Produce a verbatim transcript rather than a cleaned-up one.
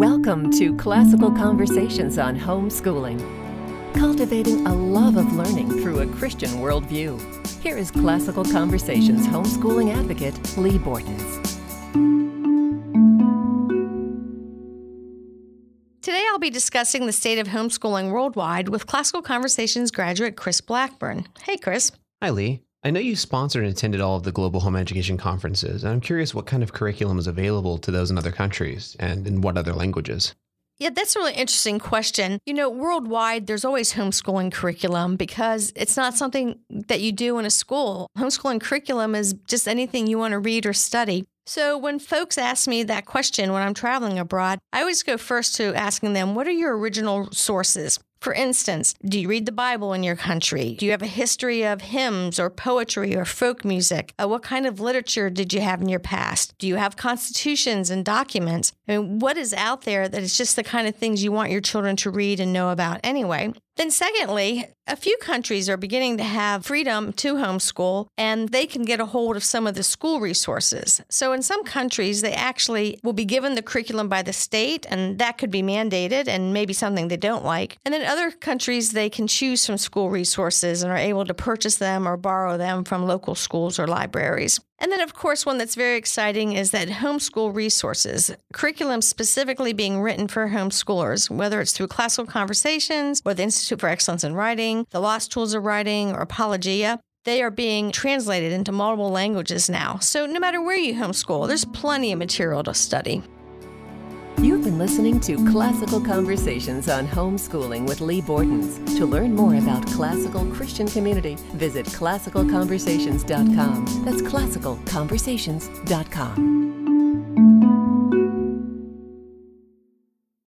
Welcome to Classical Conversations on Homeschooling, cultivating a love of learning through a Christian worldview. Here is Classical Conversations homeschooling advocate, Lee Bortons. Today I'll be discussing the state of homeschooling worldwide with Classical Conversations graduate Chris Blackburn. Hey, Chris. Hi, Lee. I know you sponsored and attended all of the global home education conferences, and I'm curious what kind of curriculum is available to those in other countries and in what other languages. Yeah, that's a really interesting question. You know, worldwide, there's always homeschooling curriculum because it's not something that you do in a school. Homeschooling curriculum is just anything you want to read or study. So when folks ask me that question when I'm traveling abroad, I always go first to asking them, what are your original sources? For instance, do you read the Bible in your country? Do you have a history of hymns or poetry or folk music? Uh, what kind of literature did you have in your past? Do you have constitutions and documents? I mean, what is out there that is just the kind of things you want your children to read and know about anyway? Then secondly, a few countries are beginning to have freedom to homeschool, and they can get a hold of some of the school resources. So in some countries, they actually will be given the curriculum by the state, and that could be mandated and maybe something they don't like. And then other countries, they can choose from school resources and are able to purchase them or borrow them from local schools or libraries. And then, of course, one that's very exciting is that homeschool resources, curriculum specifically being written for homeschoolers, whether it's through Classical Conversations or the Institute for Excellence in Writing, the Lost Tools of Writing, or Apologia. They are being translated into multiple languages now. So no matter where you homeschool, there's plenty of material to study. You've been listening to Classical Conversations on Homeschooling with Lee Bortons. To learn more about classical Christian community, visit classical conversations dot com. That's classical conversations dot com.